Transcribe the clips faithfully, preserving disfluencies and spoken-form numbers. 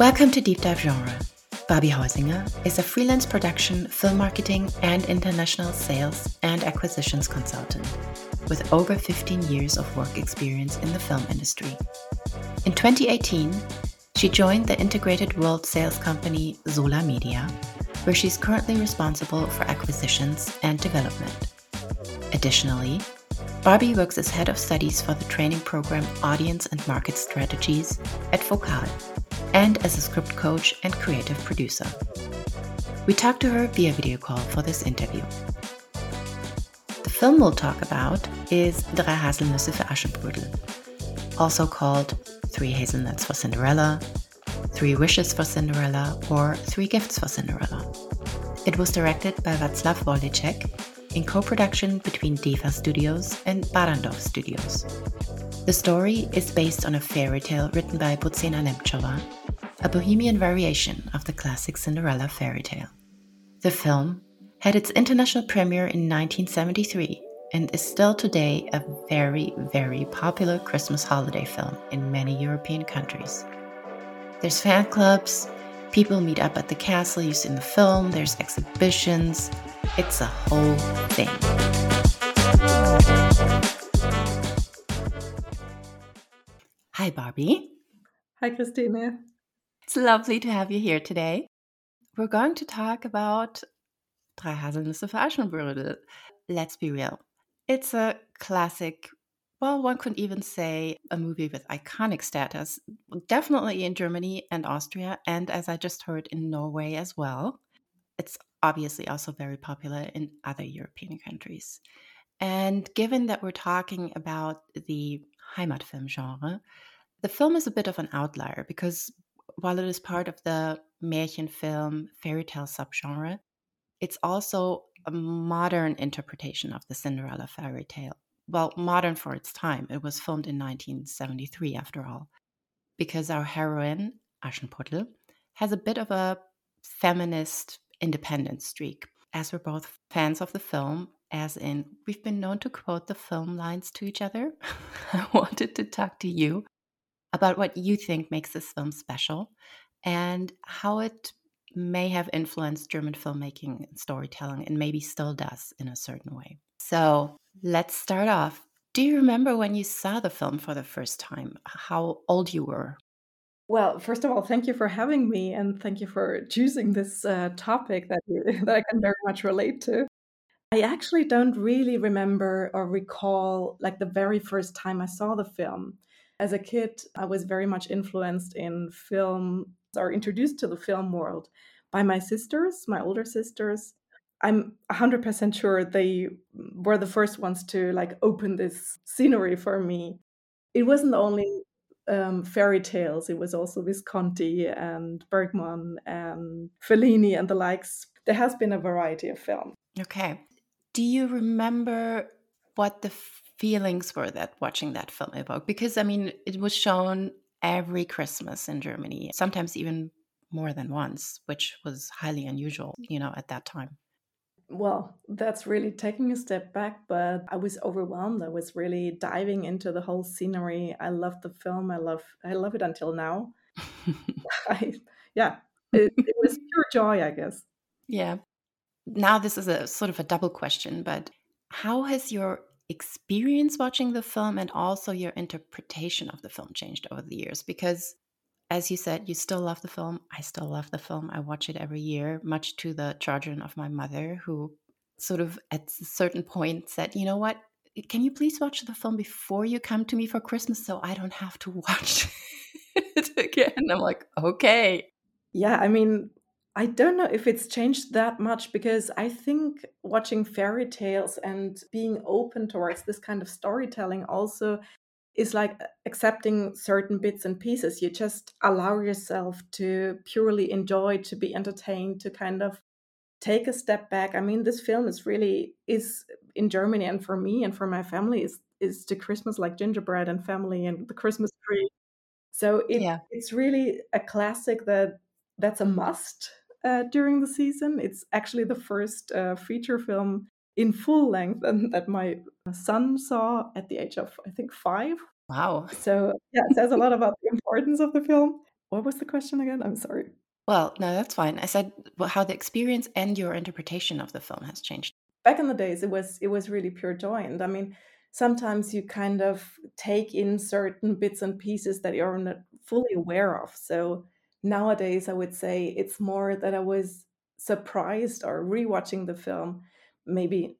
Welcome to Deep Dive Genre. Barbie Heusinger is a freelance production, film marketing, and international sales and acquisitions consultant with over fifteen years of work experience in the film industry. In twenty eighteen, she joined the integrated world sales company Sola Media, where she's currently responsible for acquisitions and development. Additionally, Barbie works as head of studies for the training program Audience and Market Strategies at Focal, and as a script coach and creative producer. We talked to her via video call for this interview. The film we'll talk about is Drei Haselnüsse für Aschenbrödel, also called Three Hazelnuts for Cinderella, Three Wishes for Cinderella, or Three Gifts for Cinderella. It was directed by Václav Volíček in co-production between Deva Studios and Barrandov Studios. The story is based on a fairy tale written by Božena Němcová, a bohemian variation of the classic Cinderella fairy tale. The film had its international premiere in nineteen seventy-three and is still today a very, very popular Christmas holiday film in many European countries. There's fan clubs, people meet up at the castle used in the film, there's exhibitions. It's a whole thing. Hi, Barbie. Hi, Christine. It's lovely to have you here today. We're going to talk about Drei Haselnüsse für Aschenbrödel. Let's be real. It's a classic, well, one could even say a movie with iconic status, definitely in Germany and Austria, and as I just heard, in Norway as well. It's obviously also very popular in other European countries. And given that we're talking about the Heimatfilm genre, the film is a bit of an outlier because while it is part of the Märchenfilm fairy tale subgenre, it's also a modern interpretation of the Cinderella fairy tale. Well, modern for its time. It was filmed in nineteen seventy-three, after all, because our heroine, Aschenputtel, has a bit of a feminist independent streak. As we're both fans of the film, as in we've been known to quote the film lines to each other, I wanted to talk to you about what you think makes this film special and how it may have influenced German filmmaking and storytelling and maybe still does in a certain way. So let's start off. Do you remember when you saw the film for the first time, how old you were? Well, first of all, thank you for having me, and thank you for choosing this uh, topic that, you, that I can very much relate to. I actually don't really remember or recall like the very first time I saw the film. As a kid, I was very much influenced in film or introduced to the film world by my sisters, my older sisters. I'm one hundred percent sure they were the first ones to like open this scenery for me. It wasn't only um, fairy tales, it was also Visconti and Bergman and Fellini and the likes. There has been a variety of film. Okay. Do you remember what the feelings were that watching that film evoked? Because, I mean, it was shown every Christmas in Germany, sometimes even more than once, which was highly unusual, you know, at that time. Well, that's really taking a step back, but I was overwhelmed. I was really diving into the whole scenery. I love the film. I love I love it until now. I, yeah, it, it was pure joy, I guess. Yeah. Now this is a sort of a double question, but how has your experience watching the film and also your interpretation of the film changed over the years? Because as you said, you still love the film. I still love the film. I watch it every year, much to the chagrin of my mother, who sort of at a certain point said, you know what, can you please watch the film before you come to me for Christmas so I don't have to watch it again? I'm like, okay. Yeah, I mean, I don't know if it's changed that much because I think watching fairy tales and being open towards this kind of storytelling also is like accepting certain bits and pieces. You just allow yourself to purely enjoy, to be entertained, to kind of take a step back. I mean, this film is really is in Germany, and for me and for my family is is the Christmas like gingerbread and family and the Christmas tree. So it Yeah. it's really a classic that that's a must uh, during the season. It's actually the first uh, feature film in full length and that my son saw at the age of I think five. Wow. So yeah, it says a lot about the importance of the film. What was the question again? I'm sorry. Well, no, that's fine. I said well, how the experience and your interpretation of the film has changed. Back in the days, it was it was really pure joy, and I mean, sometimes you kind of take in certain bits and pieces that you're not fully aware of. So nowadays, I would say it's more that I was surprised or rewatching the film. Maybe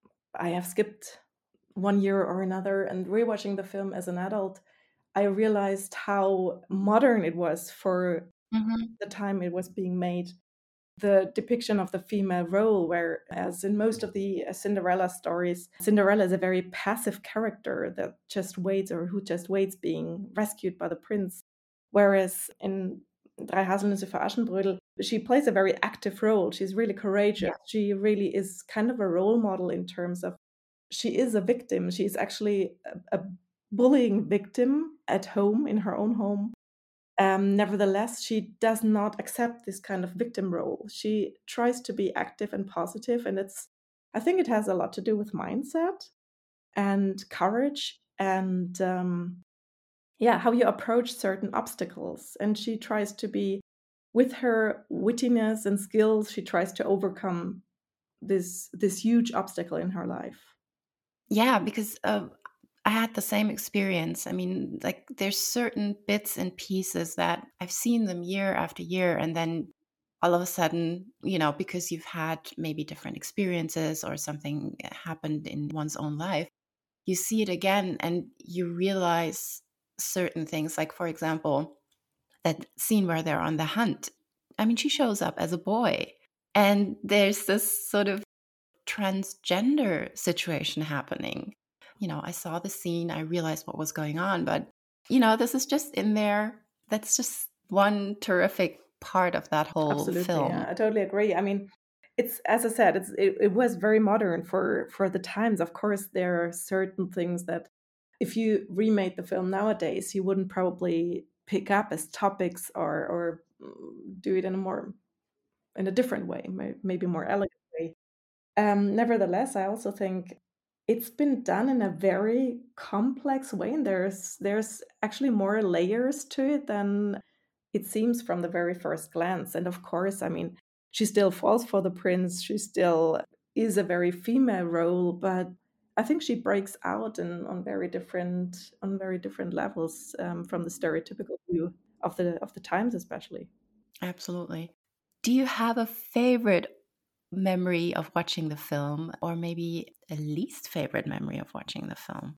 I have skipped one year or another, and rewatching the film as an adult, I realized how modern it was for Hmm. the time it was being made. The depiction of the female role, where, as in most of the uh, Cinderella stories, Cinderella is a very passive character that just waits, or who just waits being rescued by the prince. Whereas in Drei Haselnüsse für Aschenbrödel, she plays a very active role. She's really courageous. Yeah. She really is kind of a role model in terms of she is a victim. She's actually a, a bullying victim at home, in her own home. Um, nevertheless, she does not accept this kind of victim role. She tries to be active and positive, and it's, I think it has a lot to do with mindset and courage and, um, yeah, how you approach certain obstacles. And she tries to be, with her wittiness and skills, she tries to overcome this this huge obstacle in her life. Yeah, because uh, I had the same experience. I mean, like there's certain bits and pieces that I've seen them year after year, and then all of a sudden, you know, because you've had maybe different experiences or something happened in one's own life, you see it again and you realize certain things. Like, for example, that scene where they're on the hunt. I mean, she shows up as a boy, and there's this sort of transgender situation happening. You know, I saw the scene, I realized what was going on, but, you know, this is just in there. That's just one terrific part of that whole Absolutely, yeah, film. I totally agree. I mean, it's, as I said, it's it, it was very modern for for the times. Of course, there are certain things that if you remade the film nowadays, you wouldn't probably pick up as topics, or or mm, do it in a more, in a different way, may- maybe more elegant way. Um, nevertheless, I also think it's been done in a very complex way, and there's there's actually more layers to it than it seems from the very first glance. And of course, I mean, she still falls for the prince. She still is a very female role, but I think she breaks out in, on very different on very different levels, um, from the stereotypical view of the of the times, especially. Absolutely. Do you have a favorite memory of watching the film, or maybe a least favorite memory of watching the film?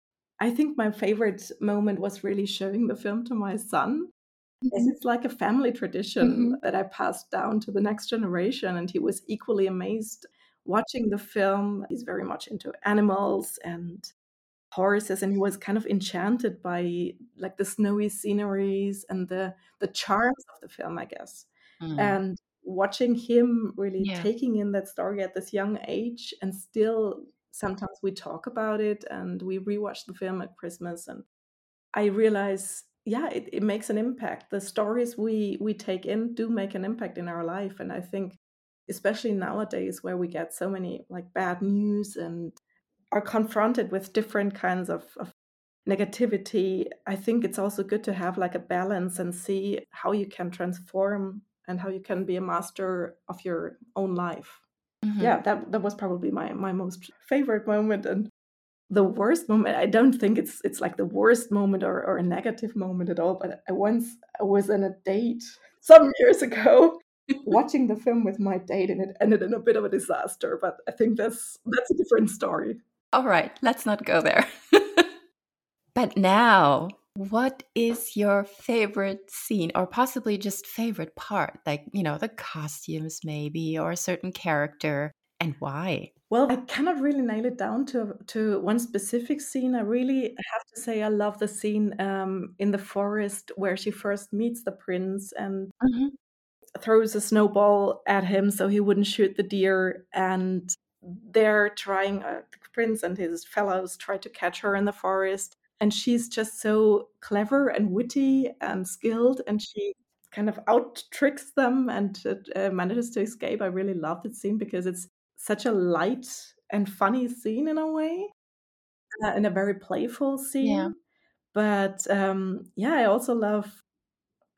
I think my favorite moment was really showing the film to my son. Yes, Hmm. it's like a family tradition Hmm. that I passed down to the next generation, and he was equally amazed watching the film. He's very much into animals and horses, and he was kind of enchanted by, like, the snowy sceneries and the the charms of the film, I guess. Mm. And watching him really Yeah. taking in that story at this young age, and still sometimes we talk about it and we rewatch the film at Christmas, and I realize, yeah, it, it makes an impact. The stories we we take in do make an impact in our life, and I think, especially nowadays, where we get so many like bad news and are confronted with different kinds of, of negativity, I think it's also good to have like a balance and see how you can transform and how you can be a master of your own life. Hmm. Yeah, that that was probably my my most favorite moment. And the worst moment, I don't think it's it's like the worst moment, or, or a negative moment at all, but I once I was on a date some years ago watching the film with my date, and it ended in a bit of a disaster, but I think that's that's a different story. All right, let's not go there. But now, what is your favorite scene, or possibly just favorite part? Like, you know, the costumes, maybe, or a certain character, and why? Well, I cannot really nail it down to to one specific scene. I really have to say I love the scene, um, in the forest where she first meets the prince and Hmm. throws a snowball at him so he wouldn't shoot the deer, and they're trying, uh, the prince and his fellows try to catch her in the forest, and she's just so clever and witty and skilled, and she kind of out tricks them and uh, uh, manages to escape. I really love that scene because it's such a light and funny scene in a way, uh, and a very playful Yeah. scene. But um, yeah, I also love,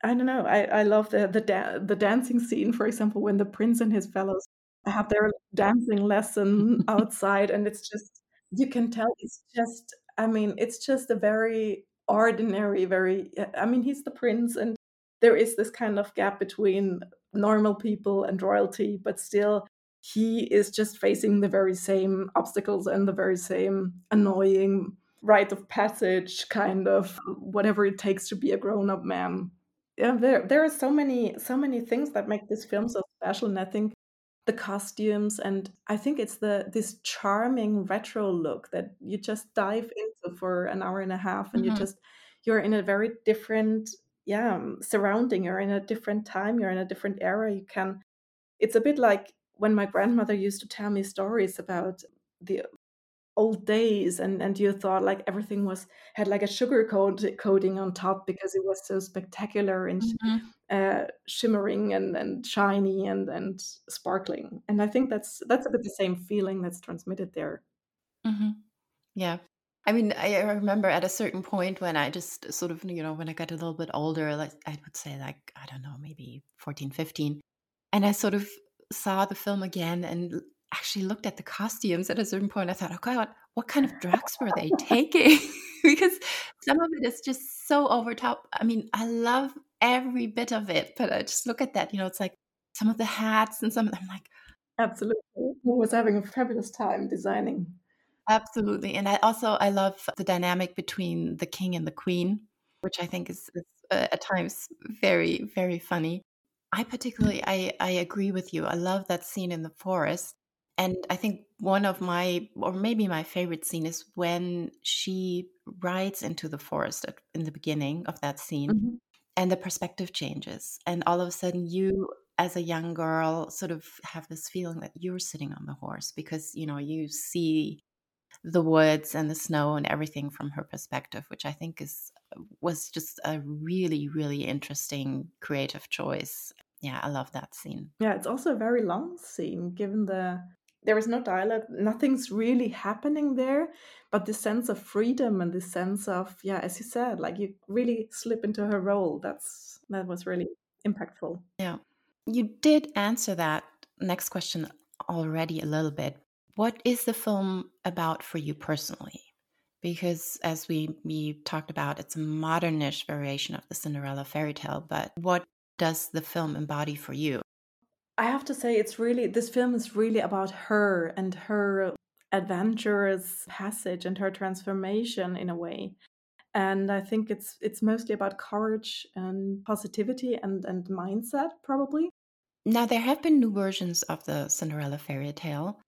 I don't know. I, I love the the da- the dancing scene, for example, when the prince and his fellows have their dancing lesson outside, and it's just you can tell it's just. I mean, it's just a very ordinary, very. I mean, he's the prince, and there is this kind of gap between normal people and royalty, but still, he is just facing the very same obstacles and the very same annoying rite of passage, kind of whatever it takes to be a grown up man. Yeah, there there are so many so many things that make this film so special, and I think the costumes, and I think it's the this charming retro look that you just dive into for an hour and a half, and you Mhm. just you're in a very different yeah um, surrounding. You're in a different time. You're in a different era. You can. It's a bit like when my grandmother used to tell me stories about the old days, and and you thought like everything was had like a sugar coat coating on top because it was so spectacular and Mhm. uh, shimmering and and shiny and and sparkling. And I think that's that's a bit the same feeling that's transmitted there. Mhm. Yeah. I mean, I I remember at a certain point when I just sort of, you know, when I got a little bit older, like I would say like, I don't know, maybe fourteen, fifteen, and I sort of saw the film again and l- actually looked at the costumes at a certain point. I thought, oh God, what kind of drugs were they taking? Because some of it is just so over top. I mean, I love every bit of it, but I just look at that, you know, it's like some of the hats and some, I'm like, Absolutely. Who was having a fabulous time designing. absolutely. And I also I love the dynamic between the king and the queen, which I think is, is uh, at times very, very funny. I particularly I I agree with you. I love that scene in the forest. And I think one of my, or maybe my favorite scene is when she rides into the forest at, in the beginning of that scene, Mhm. and the perspective changes. And all of a sudden, you, as a young girl, sort of have this feeling that you're sitting on the horse because, you know, you see the woods and the snow and everything from her perspective, which I think is was just a really, really interesting creative choice. Yeah, I love that scene. Yeah, it's also a very long scene given the there is no dialogue, nothing's really happening there, but the sense of freedom and the sense of, yeah, as you said, like you really slip into her role. That's that was really impactful. Yeah. You did answer that next question already a little bit. What is the film about for you personally? Because as we we talked about, it's a modernish variation of the Cinderella fairy tale, but what does the film embody for you? I have to say, it's really this film is really about her and her adventurous passage and her transformation in a way. And I think it's it's mostly about courage and positivity and and mindset, probably. Now, there have been new versions of the Cinderella fairy tale.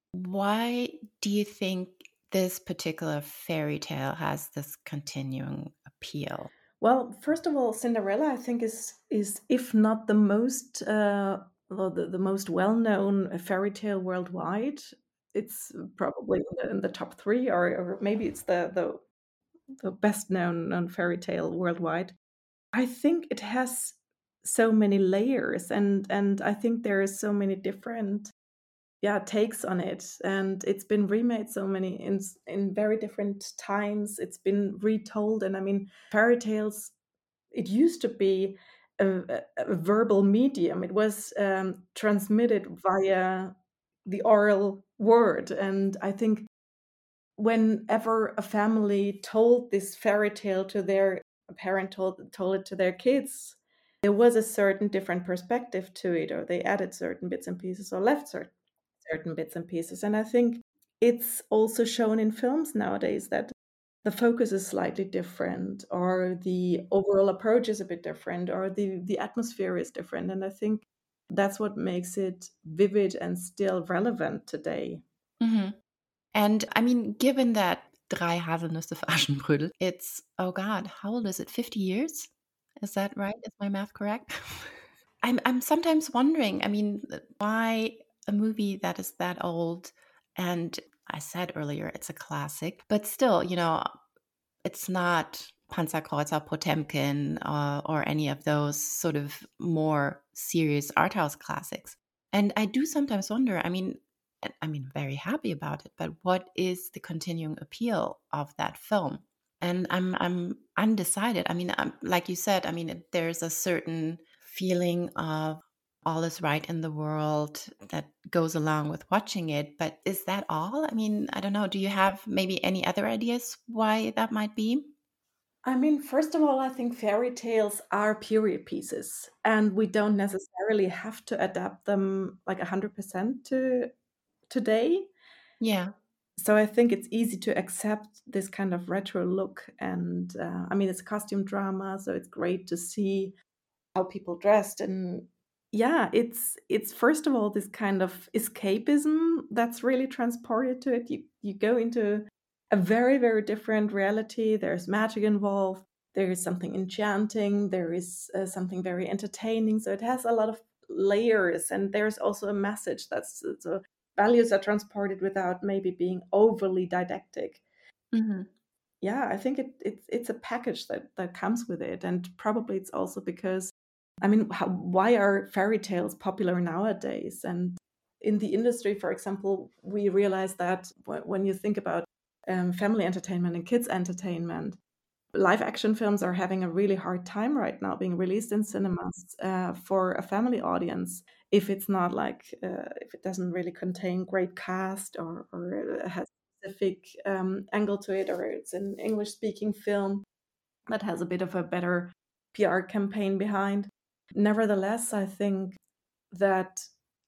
Why do you think this particular fairy tale has this continuing appeal? Well, first of all, Cinderella, I think, is is if not the most uh, well, the, the most well known fairy tale worldwide. It's probably in the, in the top three, or, or maybe it's the the, the best known, known fairy tale worldwide. I think it has so many layers, and and I think there is so many different yeah takes on it, and it's been remade so many in in very different times. It's been retold, and I mean, fairy tales, it used to be a, a, a verbal medium. It was um, transmitted via the oral word, and I think whenever a family told this fairy tale to their a parent told told it to their kids, there was a certain different perspective to it, or they added certain bits and pieces or left certain certain bits and pieces. And I think it's also shown in films nowadays that the focus is slightly different, or the overall approach is a bit different, or the the atmosphere is different. And I think that's what makes it vivid and still relevant today. Mhm. And I mean, given that Drei Haselnüsse für Aschenbrödel, it's, oh God, how old is it? fifty years? Is that right? Is my math correct? I'm I'm sometimes wondering, I mean, uh, why a movie that is that old, and I said earlier it's a classic, but still, you know, it's not Panzerkreuzer Potemkin, uh, or any of those sort of more serious art house classics. And I do sometimes wonder, I mean, and I mean, very happy about it, but what is the continuing appeal of that film? And I'm I'm undecided. I mean, um, like you said, I mean, it- there's a certain feeling of all is right in the world that goes along with watching it. But is that all? I mean, I don't know. Do you have maybe any other ideas why that might be? I mean, first of all, I think fairy tales are period pieces, and we don't necessarily have to adapt them like one hundred percent to today. Yeah. So I think it's easy to accept this kind of retro look. And uh, I mean, it's a costume drama, so it's great to see how people dressed. And yeah, it's it's first of all this kind of escapism that's really transported to it. You you go into a very, very different reality. There's magic involved. There is something enchanting. There is uh, something very entertaining. So it has a lot of layers, and there's also a message that's so values are transported without maybe being overly didactic. Hmm. Yeah, I think it, it's it's a package that that comes with it, and probably it's also because, I mean, how, why are fairy tales popular nowadays? And in the industry, for example, we realize that wh- when you think about um, family entertainment and kids entertainment, live action films are having a really hard time right now being released in cinemas uh, for a family audience if it's not like uh, if it doesn't really contain great cast, or, or has a specific um, angle to it, or it's an English speaking film that has a bit of a better P R campaign behind. Nevertheless, I think that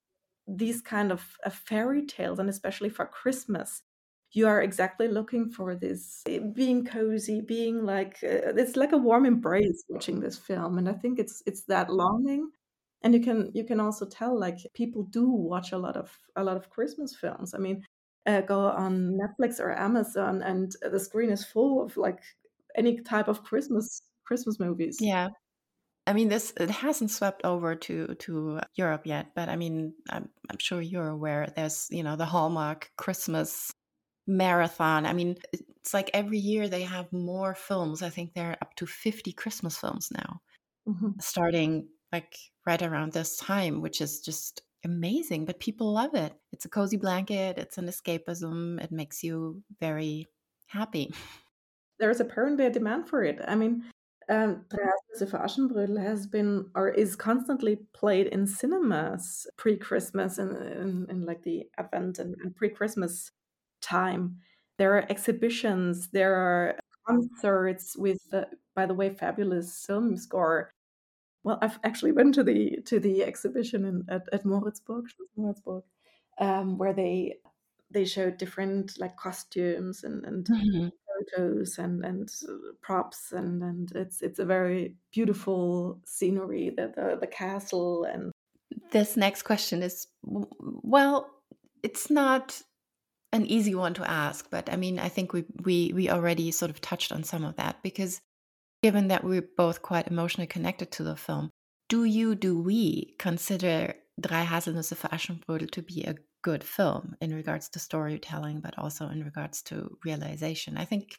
these kind of uh, fairy tales, and especially for Christmas, you are exactly looking for this eh, being cozy, being like uh, it's like a warm embrace watching this film. And I think it's it's that longing. And you can you can also tell, like, people do watch a lot of a lot of Christmas films. I mean, uh, go on Netflix or Amazon, and the screen is full of like any type of Christmas Christmas movies. Yeah. I mean, this it hasn't swept over to to Europe yet, but I mean, I'm I'm sure you're aware. There's you know the Hallmark Christmas marathon. I mean, it's like every year they have more films. I think they're up to fifty Christmas films now, Mhm. starting like right around this time, which is just amazing. But people love it. It's a cozy blanket. It's an escapism. It makes you very happy. There's apparently a demand for it. I mean, um, Drei Haselnüsse für Aschenbrödel has been, or is constantly played in cinemas pre-Christmas, and in, in, like the Advent and, and pre-Christmas time. There are exhibitions, there are concerts with, uh, by the way, fabulous film score. Well, I've actually went to the to the exhibition in, at, at Moritzburg, Schloss Moritzburg, um, where they they showed different like costumes and, and Mhm. photos and and uh, props, and and it's it's a very beautiful scenery, the the, the castle. And This next question is w- well, it's not an easy one to ask, but I mean, I think we we we already sort of touched on some of that because given that we're both quite emotionally connected to the film, do you, do we consider Drei Haselnüsse für Aschenbrödel to be a good film in regards to storytelling, but also in regards to realization? I think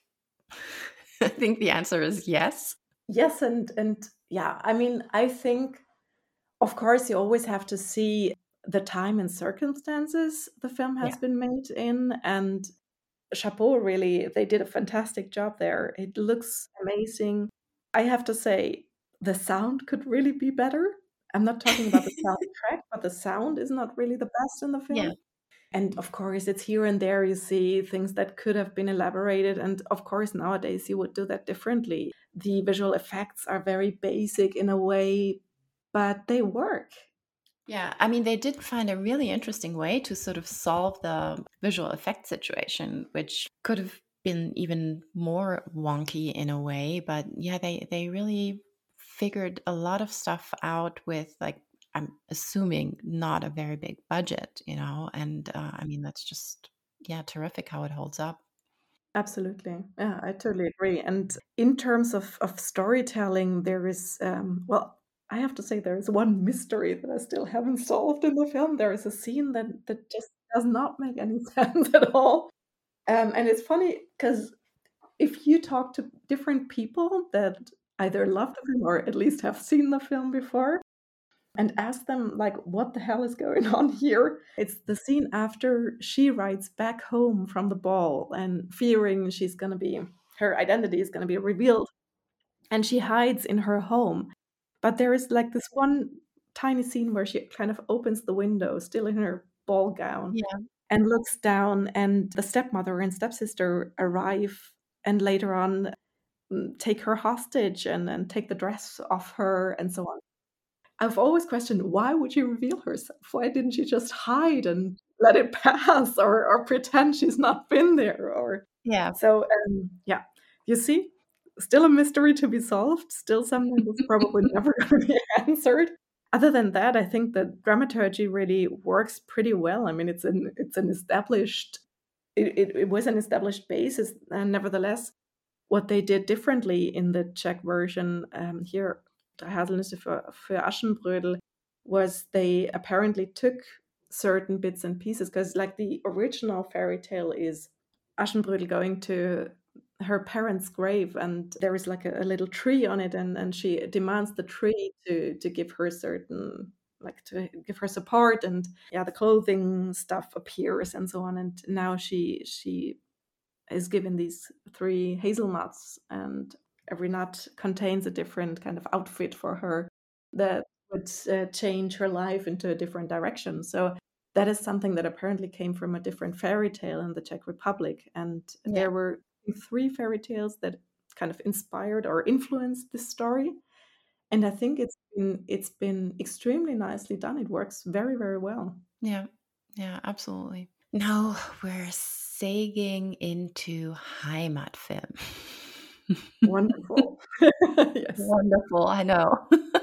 I think the answer is yes. yes, and and yeah, I mean, I think, of course, you always have to see the time and circumstances the film has Yeah. been made in. And chapeau, really, they did a fantastic job there. It looks amazing. I have to say, the sound could really be better. I'm not talking about the soundtrack, but the sound is not really the best in the Yeah. film. And of course, it's here and there you see things that could have been elaborated. And of course, nowadays you would do that differently. The visual effects are very basic in a way, but they work. Yeah, I mean, they did find a really interesting way to sort of solve the visual effect situation, which could have been even more wonky in a way. But yeah, they they really figured a lot of stuff out with like I'm assuming not a very big budget, you know. And uh, I mean, that's just yeah, terrific how it holds up. Absolutely. Yeah, I totally agree. And in terms of, of storytelling, there is, um, well, I have to say, there is one mystery that I still haven't solved in the film. There is a scene that, that just does not make any sense at all. Um, and it's funny because if you talk to different people that either love the film or at least have seen the film before, and ask them, like, what the hell is going on here? It's the scene after she rides back home from the ball and fearing she's going to be her identity is going to be revealed, and she hides in her home. But there is like this one tiny scene where she kind of opens the window, still in her ball gown, Yeah. and looks down, and the stepmother and stepsister arrive, and later on mm, take her hostage and, and take the dress off her and so on. I've always questioned, why would she reveal herself? Why didn't she just hide and let it pass, or, or pretend she's not been there? Or Yeah. so, um, yeah, you see, still a mystery to be solved. Still something that's probably never going to be answered. Other than that, I think the dramaturgy really works pretty well. I mean, it's an it's an established it, it, it was an established basis, and nevertheless, what they did differently in the Czech version um, here, Der Haselnüsse für, für Aschenbrödel, was they apparently took certain bits and pieces, because like the original fairy tale is Aschenbrödel going to her parents' grave, and there is like a, a little tree on it, and, and she demands the tree to to give her certain, like to give her support, and yeah, the clothing stuff appears and so on, and now she she is given these three hazelnuts, and every nut contains a different kind of outfit for her that would uh, change her life into a different direction. So that is something that apparently came from a different fairy tale in the Czech Republic. And Yeah. there were three fairy tales that kind of inspired or influenced this story. And I think it's been it's been extremely nicely done. It works very, very well. Yeah. Yeah, absolutely. Now we're sagging into Heimatfilm. Wonderful. Yes. Wonderful, I know.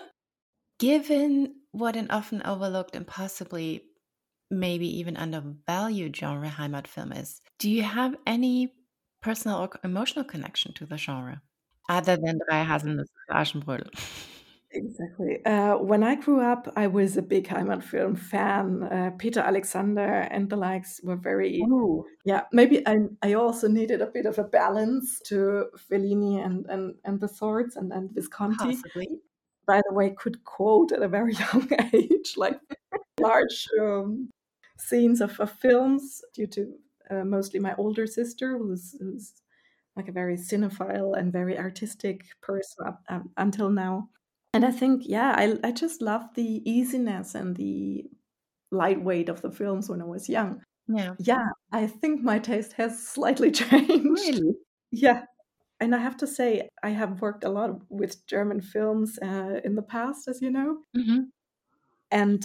Given what an often overlooked and possibly maybe even undervalued genre Heimatfilm is, do you have any personal or emotional connection to the genre other than Drei Haselnüsse für Aschenbrödel? Exactly. Uh, when I grew up, I was a big Heimatfilm fan. Uh, Peter Alexander and the likes were very, Oh, yeah. Maybe I I also needed a bit of a balance to Fellini and and and the Swords and and Visconti. possibly. By the way, could quote at a very young age, like large um, scenes of, of films, due to uh, mostly my older sister, who's who's like a very cinephile and very artistic person up, um, until now. And I think, yeah, I I just love the easiness and the lightweight of the films when I was young. Yeah. Yeah, I think my taste has slightly changed. Really? Yeah, and I have to say, I have worked a lot with German films uh, in the past, as you know, Mhm. and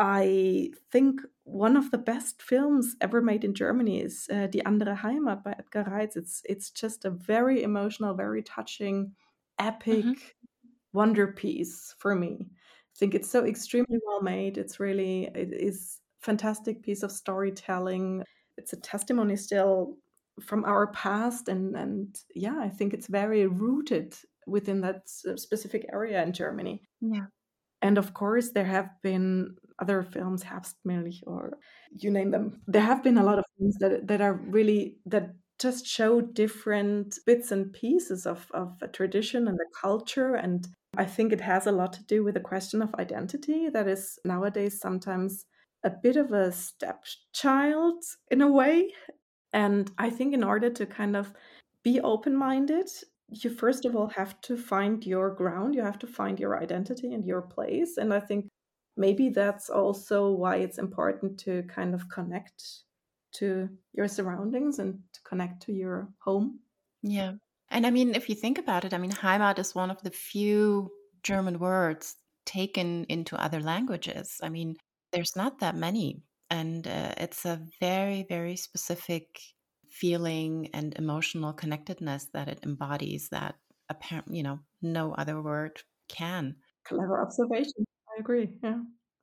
I think one of the best films ever made in Germany is uh, Die andere Heimat by Edgar Reitz. It's it's just a very emotional, very touching, Mhm. epic wonder piece for me. I think it's so extremely well made. It's really it is fantastic piece of storytelling. It's a testimony still from our past, and and yeah, I think it's very rooted within that s- specific area in Germany. Yeah. And of course, there have been other films, Herbstmilch or you name them. There have been a lot of films that that are really that just show different bits and pieces of of a tradition and a culture. And I think it has a lot to do with the question of identity that is nowadays sometimes a bit of a stepchild in a way. And I think in order to kind of be open minded, you first of all have to find your ground, you have to find your identity and your place. And I think maybe that's also why it's important to kind of connect to your surroundings and to connect to your home. Yeah. And I mean, if you think about it, I mean, Heimat is one of the few German words taken into other languages. I mean, there's not that many. And uh, it's a very, very specific feeling and emotional connectedness that it embodies that apparently, you know, no other word can. Clever observation. I agree. Yeah.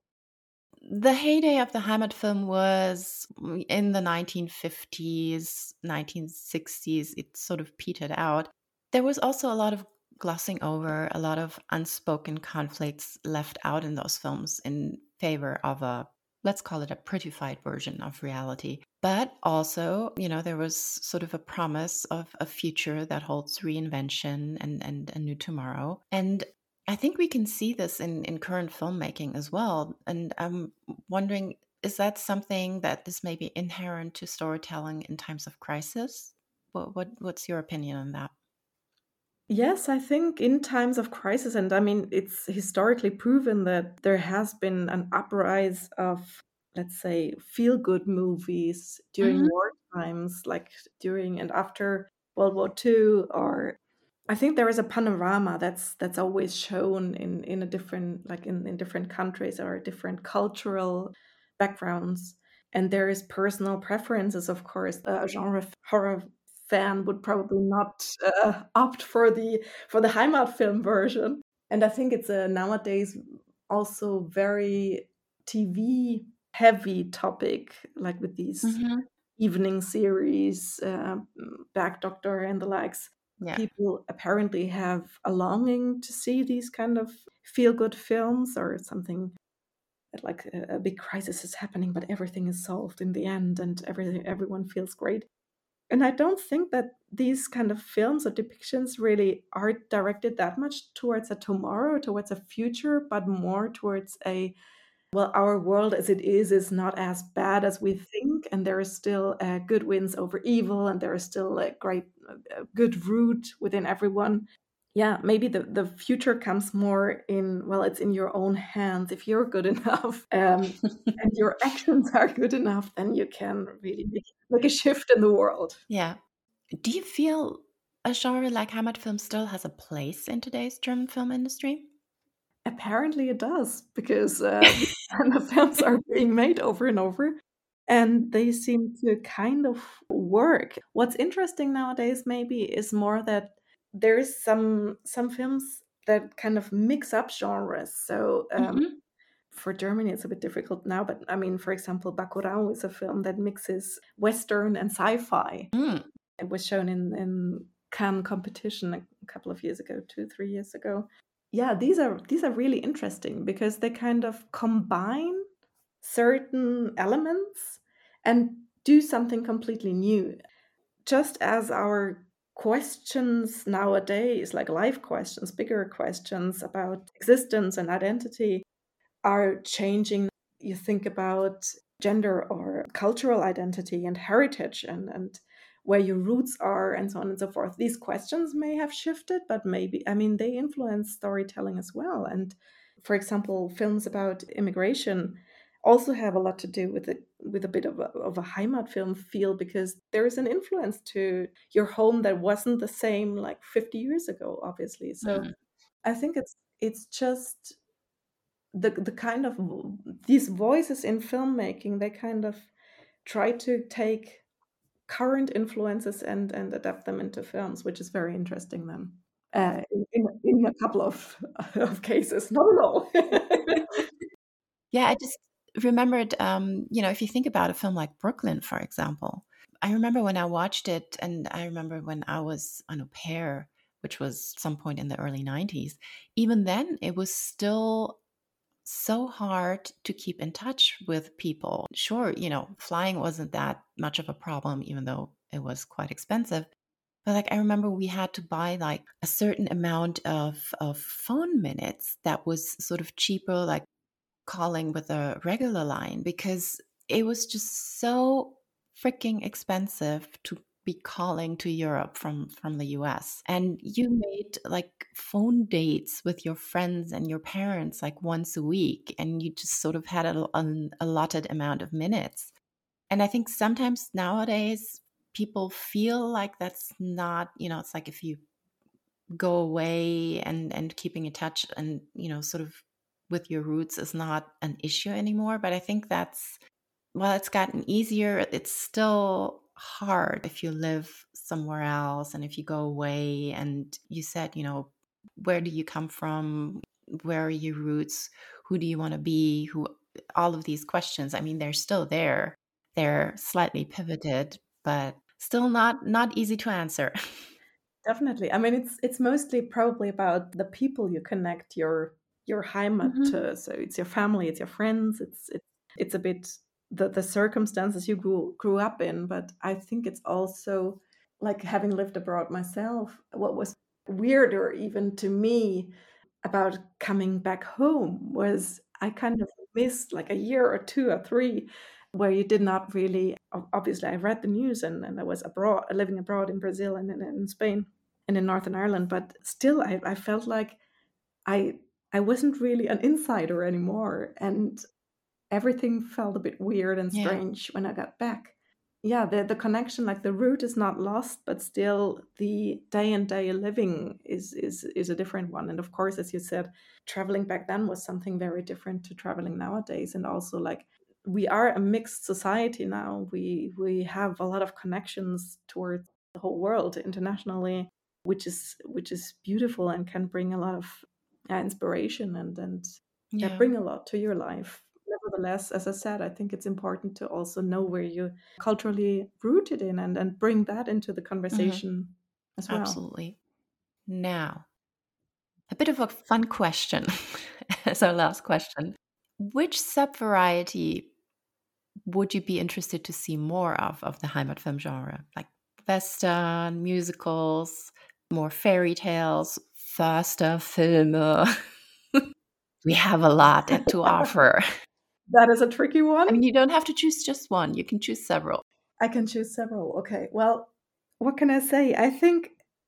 The heyday of the Heimatfilm was in the nineteen fifties, nineteen sixties. It sort of petered out. There was also a lot of glossing over, a lot of unspoken conflicts left out in those films in favor of a, let's call it a prettified version of reality. But also, you know, there was sort of a promise of a future that holds reinvention and, and a new tomorrow. And I think we can see this in, in current filmmaking as well. And I'm wondering, is that something that is maybe inherent to storytelling in times of crisis? What, what what's your opinion on that? Yes, I think in times of crisis, and I mean, it's historically proven that there has been an uprise of, let's say, feel good movies during Mhm. war times, like during and after World War Two, or I think there is a panorama that's that's always shown in in a different, like in, in different countries or different cultural backgrounds. And there is personal preferences, of course. A genre f- horror fan would probably not uh, opt for the for the Heimat film version. And I think it's a nowadays also very T V heavy topic, like with these Mhm. evening series, uh, Back Doctor and the likes. Yeah. People apparently have a longing to see these kind of feel good films, or something that, like, a, a big crisis is happening, but everything is solved in the end, and everything everyone feels great. And I don't think that these kind of films or depictions really are directed that much towards a tomorrow, towards a future, but more towards a, well, our world as it is is not as bad as we think, and there is still uh, good wins over evil, and there is still a great, uh, good root within everyone. Yeah, maybe the, the future comes more in, well, it's in your own hands. If you're good enough, um, and your actions are good enough, then you can really make, make a shift in the world. Yeah. Do you feel a genre like Heimatfilm still has a place in today's German film industry? Apparently it does, because uh, these kind of films are being made over and over, and they seem to kind of work. What's interesting nowadays maybe is more that there is some some films that kind of mix up genres. So um, Mhm. for Germany, it's a bit difficult now, but I mean, for example, Bacurau is a film that mixes Western and sci-fi. Mm. It was shown in in Cannes competition a couple of years ago, two, three years ago. Yeah, these are these are really interesting because they kind of combine certain elements and do something completely new. Just as our questions nowadays, like life questions, bigger questions about existence and identity, are changing. You think about gender or cultural identity and heritage, and, and where your roots are, and so on and so forth. These questions may have shifted, but maybe, I mean, they influence storytelling as well. And for example, films about immigration also have a lot to do with it, with a bit of a, of a Heimat film feel, because there is an influence to your home that wasn't the same like fifty years ago, obviously. So Mm. I think it's it's just the the kind of these voices in filmmaking, they kind of try to take current influences and and adapt them into films, which is very interesting then. Uh, in, in, in a couple of, of cases, not at all. Yeah, I just remembered, um, you know, if you think about a film like Brooklyn, for example, I remember when I watched it, and I remember when I was an au pair, which was some point in the early nineties, even then it was still so hard to keep in touch with people. Sure, you know, flying wasn't that much of a problem, even though it was quite expensive. But like I remember we had to buy like a certain amount of of phone minutes that was sort of cheaper, like calling with a regular line, because it was just so freaking expensive to be calling to Europe from from the U S. And you made like phone dates with your friends and your parents like once a week, and you just sort of had a, an allotted amount of minutes. And I think sometimes nowadays people feel like that's not, you know, it's like if you go away and and keeping in touch and, you know, sort of with your roots is not an issue anymore. But I think that's, well, it's gotten easier. It's still hard if you live somewhere else and if you go away and you said, you know, where do you come from, where are your roots, who do you want to be, who, all of these questions, I mean, they're still there. They're slightly pivoted, but still not not easy to answer. Definitely. I mean, it's it's mostly probably about the people you connect your your Heimat Mhm. to. So it's your family, it's your friends, it's it's it's a bit the the circumstances you grew grew up in. But I think it's also, like, having lived abroad myself, what was weirder even to me about coming back home was I kind of missed like a year or two or three where you did not really, obviously I read the news, and, and I was abroad, living abroad in Brazil and in, in Spain. and in Northern Ireland, but still I, I felt like I I wasn't really an insider anymore, and everything felt a bit weird and Yeah. strange when I got back. Yeah, the the connection, like the root is not lost, but still the day and day living is is is a different one. And of course, as you said, traveling back then was something very different to traveling nowadays. And also, like, we are a mixed society now. We we have a lot of connections towards the whole world internationally, which is which is beautiful and can bring a lot of uh, inspiration and and yeah, Yeah. bring a lot to your life. Nevertheless, as I said, I think it's important to also know where you're culturally rooted in and, and bring that into the conversation as well. Absolutely. Now, a bit of a fun question as our last question. Which subvariety would you be interested to see more of of the Heimatfilm genre? Like Western, musicals, more fairy tales, Försterfilme? We have a lot to offer. That is a tricky one. I mean, you don't have to choose just one. You can choose several. I can choose several. Okay. Well, what can I say? I think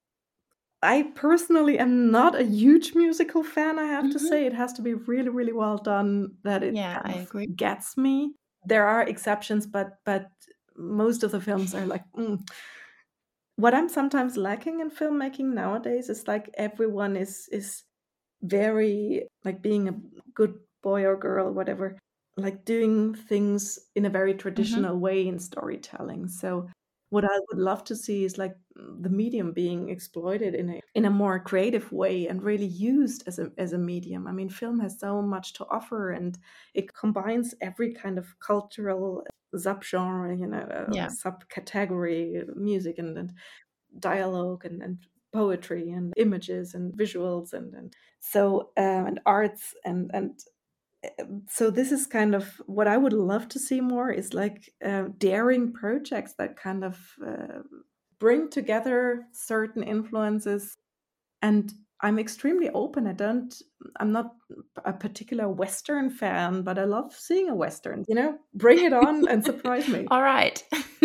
I personally am not a huge musical fan, I have to Mhm. say. It has to be really, really well done that it Yeah, kind I of agree. gets me. There are exceptions, but but most of the films are like, mm. What I'm sometimes lacking in filmmaking nowadays is like everyone is is very like being a good boy or girl, whatever, like doing things in a very Mhm. traditional way in storytelling. So what I would love to see is like the medium being exploited in a in a more creative way and really used as a as a medium. I mean, film has so much to offer, and it combines every kind of cultural subgenre, you know, uh, Yeah. subcategory, music and, and dialogue and, and poetry and images and visuals and and so uh, and arts and and um, so this is kind of what I would love to see more is like uh, daring projects that kind of uh, bring together certain influences. And I'm extremely open. I don't I'm not a particular Western fan, but I love seeing a Western, you know, bring it on and surprise me. All right.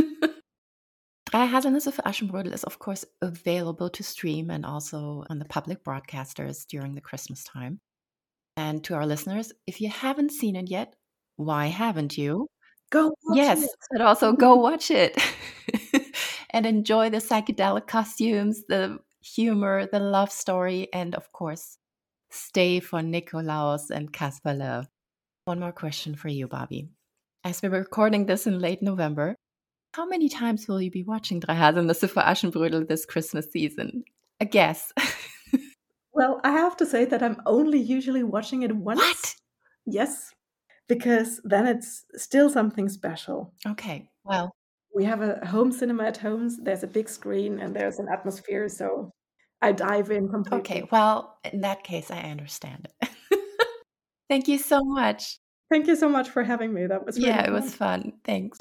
Drei Haselnüsse für Aschenbrödel is, of course, available to stream and also on the public broadcasters during the Christmas time. And to our listeners, if you haven't seen it yet, why haven't you? Go watch Yes, it. but also go watch it and enjoy the psychedelic costumes, the humor, the love story, and of course, stay for Nikolaus and Kasperle. One more question for you, Bobby. As we're recording this in late November, how many times will you be watching Drei Haselnüsse für Aschenbrödel this Christmas season? A guess. Well, I have to say that I'm only usually watching it once. What? Yes, because then it's still something special. Okay, well, We have a home cinema at home. There's a big screen and there's an atmosphere, so I dive in completely. okay, well, in that case, I understand it. Thank you so much. Thank you so much for having me. That was really Yeah, it fun. was fun. Thanks.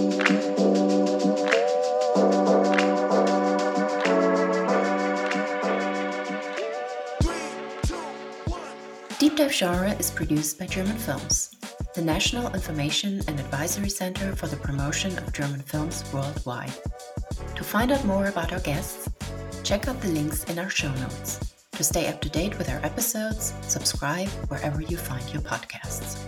Deep Dive Genre is produced by German Films, the National Information and Advisory Center for the Promotion of German Films Worldwide. To find out more about our guests, check out the links in our show notes. To stay up to date with our episodes, subscribe wherever you find your podcasts.